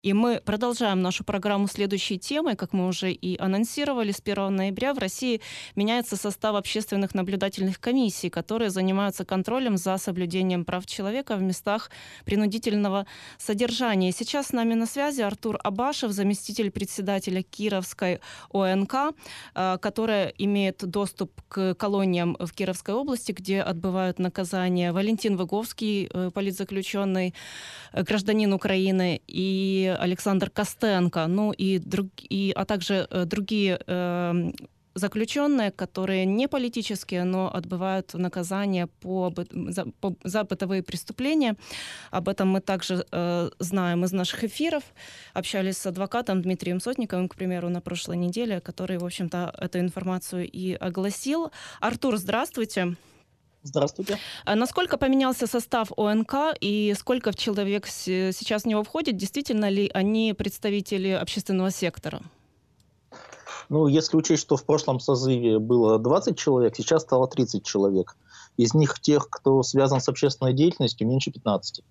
И мы продолжаем нашу программу следующей темой. Как мы уже и анонсировали, с 1 ноября в России меняется состав общественных наблюдательных комиссий, которые занимаются контролем за соблюдением прав человека в местах принудительного содержания. Сейчас с нами на связи Артур Абашев, заместитель председателя Кировской ОНК, которая имеет доступ к колониям в Кировской области, где отбывают наказание. Валентин Выговский, политзаключенный, гражданин Украины, и Александр Костенко, а также другие заключенные, которые не политические, но отбывают наказание за бытовые преступления. Об этом мы также знаем из наших эфиров. Общались с адвокатом Дмитрием Сотниковым, к примеру, на прошлой неделе, который, в общем-то, эту информацию и огласил. Артур, здравствуйте. Здравствуйте. Насколько поменялся состав ОНК и сколько человек сейчас в него входит? Действительно ли они представители общественного сектора? Ну, если учесть, что в прошлом созыве было 20 человек, сейчас стало 30 человек. Из них тех, кто связан с общественной деятельностью, меньше 15.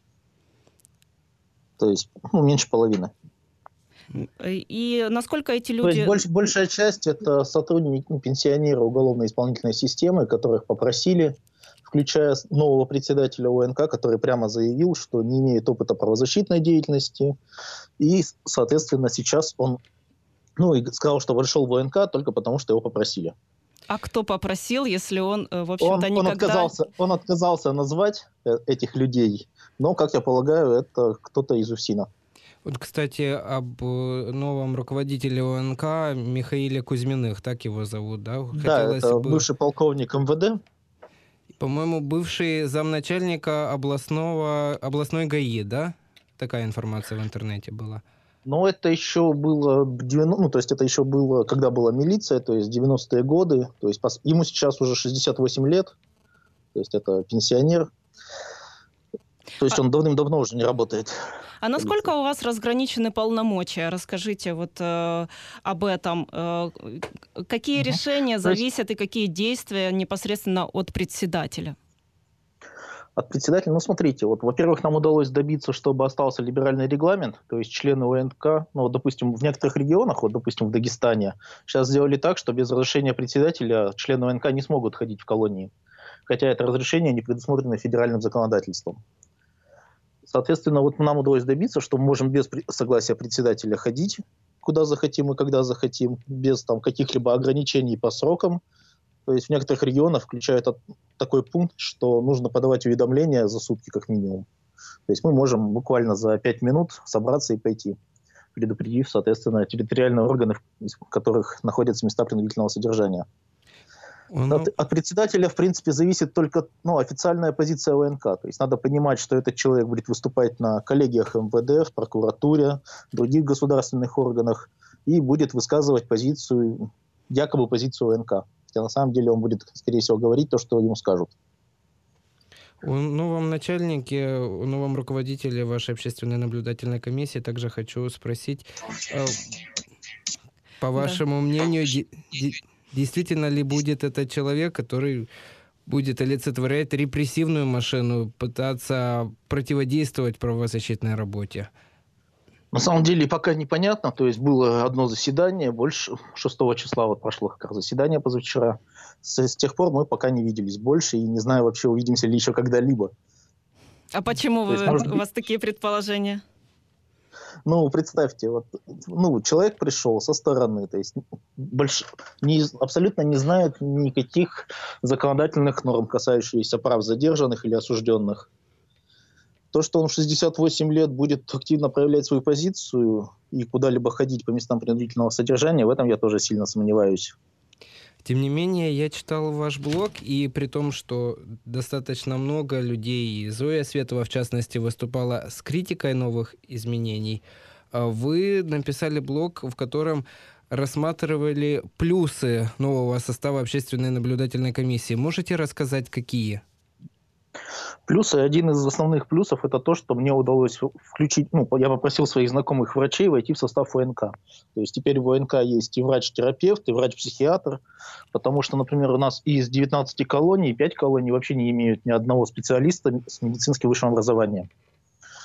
То есть, меньше половины. И насколько эти люди... То есть большая часть – это сотрудники, пенсионеры уголовно-исполнительной системы, которых попросили, включая нового председателя ОНК, который прямо заявил, что не имеет опыта правозащитной деятельности. И, соответственно, сейчас он и сказал, что вошел в ОНК только потому, что его попросили. А кто попросил, если он, в общем-то, никогда... Он отказался назвать этих людей, но, как я полагаю, это кто-то из УФСИНа. Вот, кстати, об новом руководителе ОНК Михаиле Кузьминых, так его зовут, да? Это бывший полковник МВД. По-моему, бывший замначальника областной ГАИ, да? Такая информация в интернете была. Но это еще было, это еще было, когда была милиция, то есть 90-е годы. То есть ему сейчас уже 68 лет, то есть это пенсионер. То есть он давным-давно уже не работает. А насколько у вас разграничены полномочия? Расскажите вот об этом. Какие решения зависят и какие действия непосредственно от председателя? От председателя, смотрите, во-первых, нам удалось добиться, чтобы остался либеральный регламент, то есть члены ОНК, допустим, в некоторых регионах, допустим, в Дагестане, сейчас сделали так, что без разрешения председателя члены ОНК не смогут ходить в колонии, хотя это разрешение не предусмотрено федеральным законодательством. Соответственно, нам удалось добиться, что мы можем без согласия председателя ходить куда захотим и когда захотим, без каких-либо ограничений по срокам. То есть в некоторых регионах включают такой пункт, что нужно подавать уведомления за сутки как минимум. То есть мы можем буквально за 5 минут собраться и пойти, предупредив, соответственно, территориальные органы, в которых находятся места принудительного содержания. От председателя, в принципе, зависит только официальная позиция ОНК. То есть надо понимать, что этот человек будет выступать на коллегиях МВД, в прокуратуре, в других государственных органах и будет высказывать якобы позицию ОНК. Хотя на самом деле он будет, скорее всего, говорить то, что ему скажут. О новом начальнике, о новом руководителе вашей общественной наблюдательной комиссии также хочу спросить, по вашему мнению, действительно ли будет этот человек, который будет олицетворять репрессивную машину, пытаться противодействовать правозащитной работе? На самом деле пока непонятно, то есть было одно заседание, 6 числа прошло как раз заседание позавчера. С тех пор мы пока не виделись больше и не знаю вообще, увидимся ли еще когда-либо. А почему у вас такие предположения? Представьте, человек пришел со стороны, то есть абсолютно не знает никаких законодательных норм, касающихся прав задержанных или осужденных. То, что он в 68 лет будет активно проявлять свою позицию и куда-либо ходить по местам принудительного содержания, в этом я тоже сильно сомневаюсь. Тем не менее, я читал ваш блог, и при том, что достаточно много людей, Зоя Светова, в частности, выступала с критикой новых изменений, вы написали блог, в котором рассматривали плюсы нового состава общественной наблюдательной комиссии. Можете рассказать, какие? Плюсы, один из основных плюсов, это то, что мне удалось включить, я попросил своих знакомых врачей войти в состав ОНК. То есть теперь в ОНК есть и врач-терапевт, и врач-психиатр, потому что, например, у нас из 19 колоний, 5 колоний вообще не имеют ни одного специалиста с медицинским высшим образованием.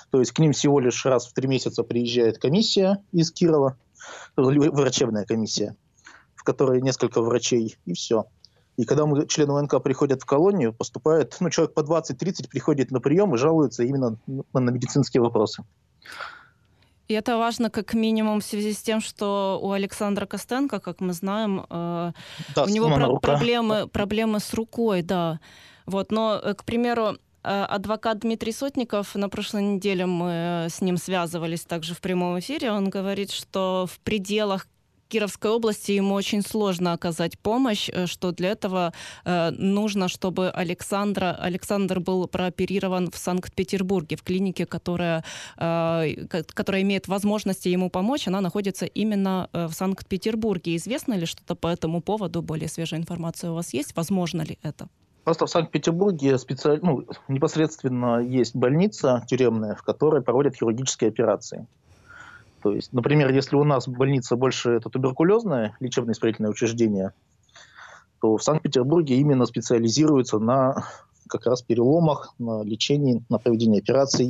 То есть к ним всего лишь раз в 3 месяца приезжает комиссия из Кирова, врачебная комиссия, в которой несколько врачей, и все. И когда члены УНК приходят в колонию, поступает, человек по 20-30 приходит на прием и жалуется именно на медицинские вопросы. И это важно как минимум в связи с тем, что у Александра Костенко, как мы знаем, у него проблемы с рукой, да. Вот, но, к примеру, адвокат Дмитрий Сотников, на прошлой неделе мы с ним связывались также в прямом эфире, он говорит, что в пределах Кировской области ему очень сложно оказать помощь, что для этого нужно, чтобы Александр был прооперирован в Санкт-Петербурге, в клинике, которая имеет возможности ему помочь. Она находится именно в Санкт-Петербурге. Известно ли что-то по этому поводу? Более свежая информация у вас есть? Возможно ли это? Просто в Санкт-Петербурге непосредственно есть больница тюремная, в которой проводят хирургические операции. То есть, например, если у нас больница больше это туберкулезное лечебно-исправительное учреждение, то в Санкт-Петербурге именно специализируется на как раз переломах, на лечении, на проведении операций.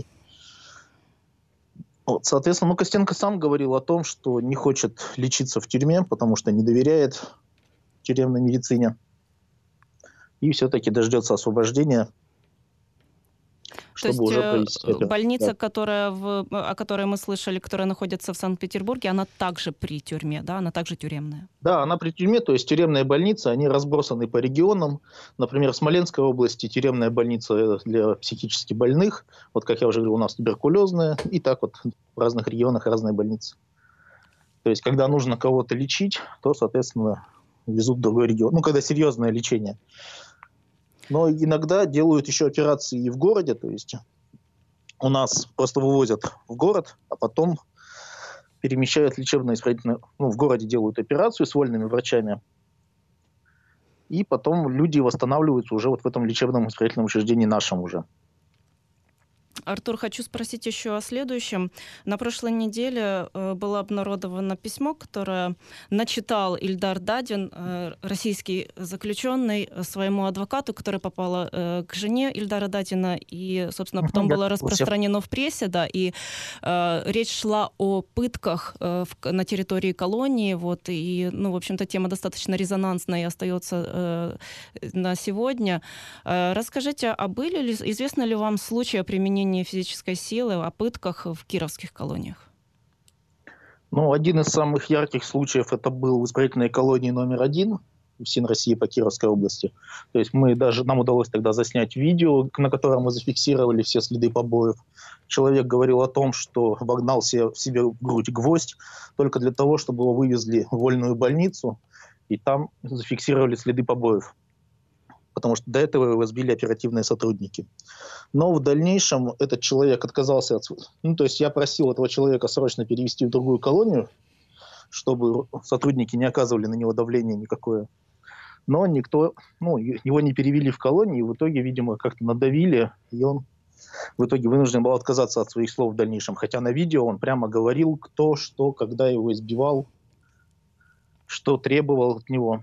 Вот, соответственно, Костенко сам говорил о том, что не хочет лечиться в тюрьме, потому что не доверяет тюремной медицине. И все-таки дождется освобождения, чтобы уже провести операцию. Больница, о которой мы слышали, которая находится в Санкт-Петербурге, она также при тюрьме, да? Она также тюремная? Да, она при тюрьме, то есть тюремные больницы, они разбросаны по регионам. Например, в Смоленской области тюремная больница для психически больных. Вот, как я уже говорил, у нас туберкулезная. И так вот в разных регионах разные больницы. То есть, когда нужно кого-то лечить, то, соответственно, везут в другой регион. Когда серьезное лечение. Но иногда делают еще операции и в городе, то есть у нас просто вывозят в город, а потом перемещают лечебно-исправительную, в городе делают операцию с вольными врачами, и потом люди восстанавливаются уже вот в этом лечебном исправительном учреждении нашем уже. Артур, хочу спросить еще о следующем. На прошлой неделе было обнародовано письмо, которое начитал Ильдар Дадин, российский заключенный, своему адвокату, которое попало к жене Ильдара Дадина, и, собственно, потом было распространено в прессе, да, и речь шла о пытках на территории колонии, вот, и, в общем-то, тема достаточно резонансная и остается на сегодня. Расскажите, известно ли вам случаи о применении физической силы, о пытках в кировских колониях? Один из самых ярких случаев это был в исправительной колонии номер 1 в СИН России по Кировской области. То есть нам удалось тогда заснять видео, на котором мы зафиксировали все следы побоев. Человек говорил о том, что вогнал себе в грудь гвоздь только для того, чтобы его вывезли в вольную больницу, и там зафиксировали следы побоев. Потому что до этого его сбили оперативные сотрудники. Но в дальнейшем этот человек отказался то есть я просил этого человека срочно перевести в другую колонию, чтобы сотрудники не оказывали на него давление никакое. Но его не перевели в колонию, и в итоге, видимо, как-то надавили, и он в итоге вынужден был отказаться от своих слов в дальнейшем. Хотя на видео он прямо говорил, кто, что, когда его избивал, что требовал от него.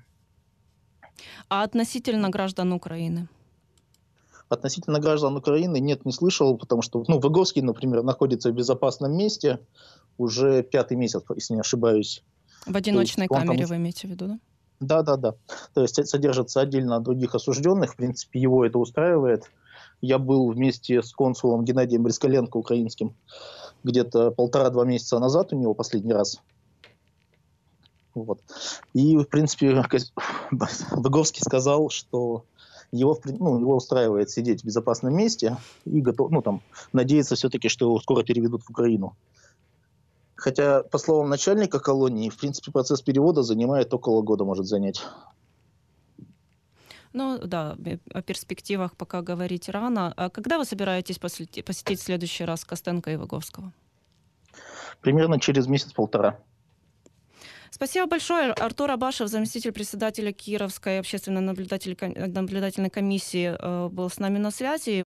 А относительно граждан Украины? Относительно граждан Украины нет, не слышал, потому что Выговский, например, находится в безопасном месте уже 5-й месяц, если не ошибаюсь. В одиночной камере вы имеете в виду, да? Да. То есть содержится отдельно от других осужденных. В принципе, его это устраивает. Я был вместе с консулом Геннадием Брискаленко украинским где-то 1,5-2 месяца назад у него последний раз. Вот. И, в принципе, Выговский сказал, что его устраивает сидеть в безопасном месте и надеется все-таки, что его скоро переведут в Украину. Хотя, по словам начальника колонии, в принципе, процесс перевода занимает около года, может занять. Да, о перспективах пока говорить рано. А когда вы собираетесь посетить в следующий раз Костенко и Выговского? Примерно через месяц-полтора. Спасибо большое. Артур Абашев, заместитель председателя Кировской общественной наблюдательной комиссии, был с нами на связи.